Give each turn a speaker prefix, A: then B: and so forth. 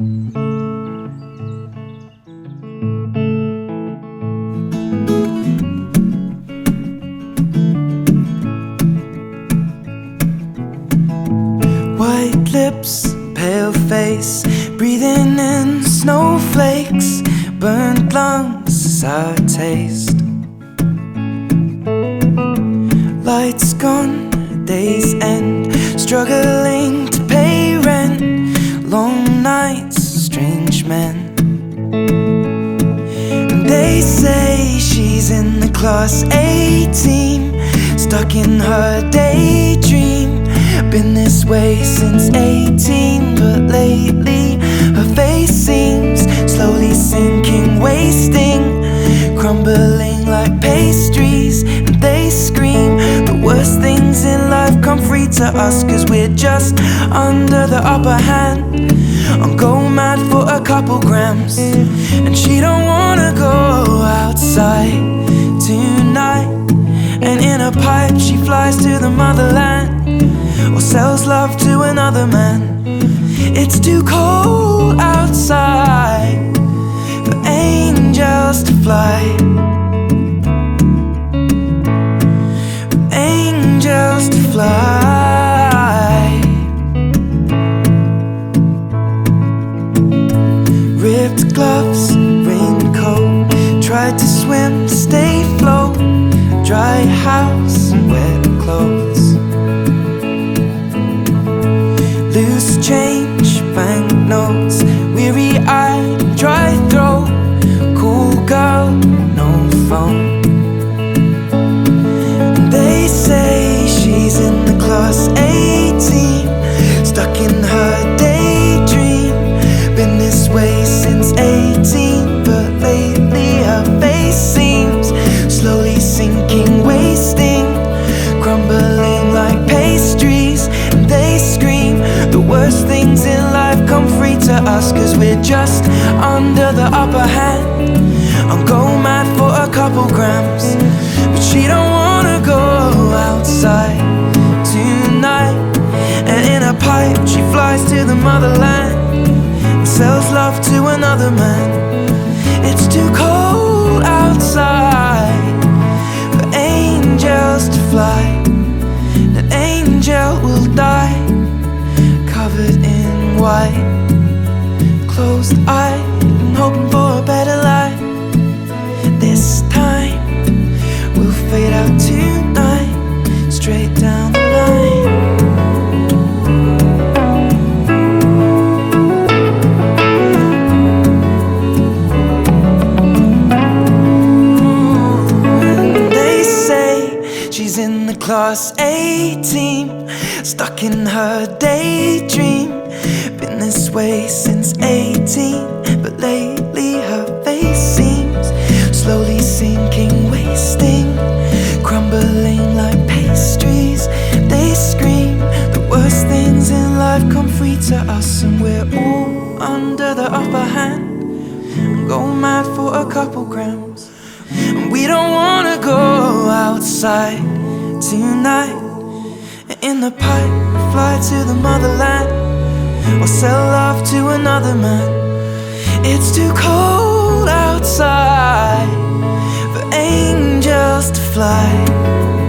A: White lips, pale face, breathing in snowflakes, burnt lungs as I taste. Lights gone, day's end, struggling to pay rent, long nights, strange men. And they say she's in the class A team, stuck in her daydream. Been this way since 18, but lately her face seems slowly sinking, wasting, crumbling like pastries. And they scream the worst things in life come free to us, 'cause we're just under the upper hand. I'm going mad for a couple grams, and she don't wanna go outside tonight. And in a pipe she flies to the motherland, or sells love to another man. It's too cold outside for angels to fly, for angels to fly. Ripped gloves, raincoat, tried to swim to stay afloat. Dry house and wet clothes, loose change, banknotes, weary-eyed, dry throat, cool girl, no phone. And they say she's in the class A team, stuck in her daydream. Been this way since 18, but lately her face seems slowly sinking, wasting, crumbling like pastries. And they scream the worst things in life come free to us, 'cause we're just under the upper hand. I'm going mad for a couple grams, but she don't wanna go outside tonight. And in a pipe she flies to the motherland, and sells love to another man. It's too cold outside for angels to fly. An angel will die covered in white, closed eyed and hoping for a better life. This time we'll fade out tonight, straight down the line. And they say she's in the class A team, stuck in her daydream. Been this way since 18, but lately her face seems slowly sinking, wasting, crumbling like pastries. They scream the worst things in life come free to us, and we're all under the upper hand. I'm going mad for a couple grams, and we don't wanna go outside tonight. In the pipe, fly to the motherland, or sell love to another man. It's too cold outside for angels to fly.